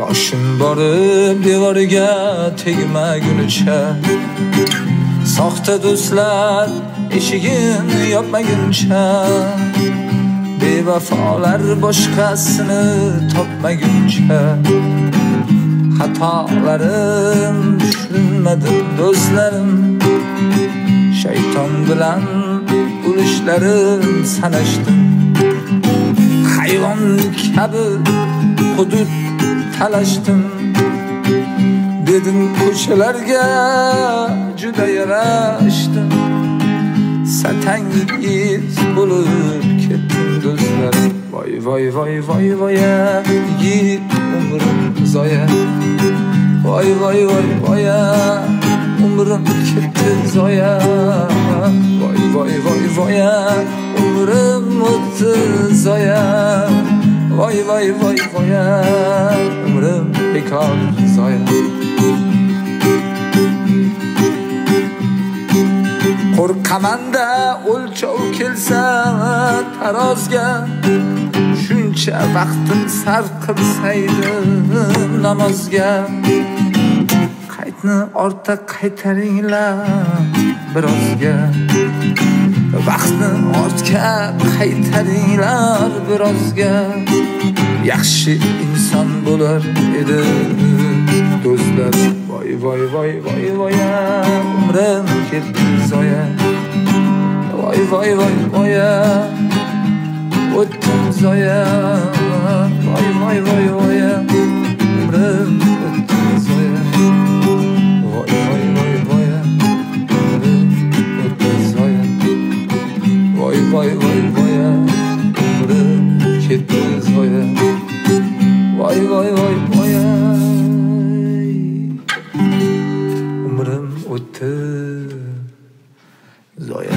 boshing borib devoriga tegmagunicha, soxta do'stlar eshigini yopmaguncha, bevafolar boshqasini topmaguncha, xatolarim tushunmadi do'stlarim, shayton bilan ulushlarim sanashdim, hayvon kabi hudud talashdim, dedim ko'chalarga juda yarashdim, satangiz bo'lib ketdim do'stlarim. Voy voy voy voy voy yigit umrim zoya, voy voy voy voy umrim ketdi zoya, voy voy voy voy umrim o'tdi zoya, voy voy voy voy umrim bekor zoya. Qo'rqamanda o'lchov kelsa tarozga, shuncha vaqtim sarf qilsaydim namozga, qaytni ortga qaytaringlar birozga, vaqtni ortga qaytaringlar birozga, yaxshi inson bo'lar edi do'stlar. Voy voy voy voy voy umrim ketdi zoya, voy voy voy voy o'tdim zoya, voy voy voy voy umrim o'tdi zoya, voy voy voy voy umrim o'tdi zoya, voy voy voy voy umrim ketdi zoya, voy voy voy voy umrim o'tdi zoya.